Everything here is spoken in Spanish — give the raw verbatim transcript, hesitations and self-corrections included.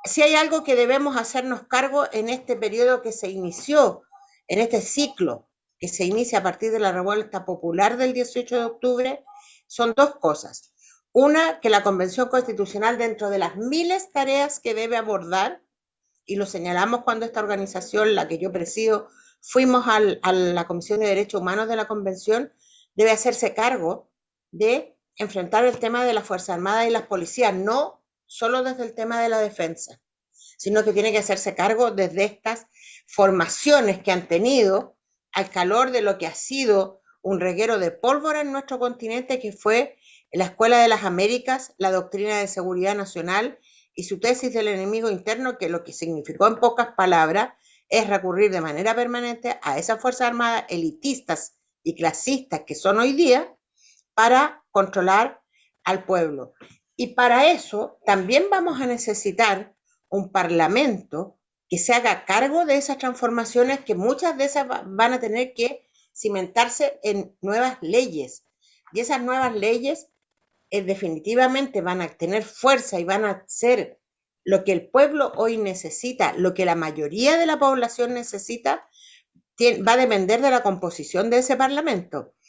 si hay algo que debemos hacernos cargo en este periodo que se inició, en este ciclo que se inicia a partir de la revuelta popular del dieciocho de octubre, son dos cosas. Una, que la Convención Constitucional, dentro de las miles de tareas que debe abordar, y lo señalamos cuando esta organización, la que yo presido, fuimos al, a la Comisión de Derechos Humanos de la Convención, debe hacerse cargo de enfrentar el tema de las Fuerzas Armadas y las policías, no solo desde el tema de la defensa, sino que tiene que hacerse cargo desde estas formaciones que han tenido al calor de lo que ha sido un reguero de pólvora en nuestro continente, que fue la Escuela de las Américas, la doctrina de seguridad nacional y su tesis del enemigo interno, que lo que significó en pocas palabras es recurrir de manera permanente a esas Fuerzas Armadas elitistas y clasistas que son hoy día para controlar al pueblo. Y para eso también vamos a necesitar un parlamento que se haga cargo de esas transformaciones, que muchas de esas van a tener que cimentarse en nuevas leyes. Y esas nuevas leyes eh, definitivamente van a tener fuerza y van a ser lo que el pueblo hoy necesita, lo que la mayoría de la población necesita, va a depender de la composición de ese parlamento.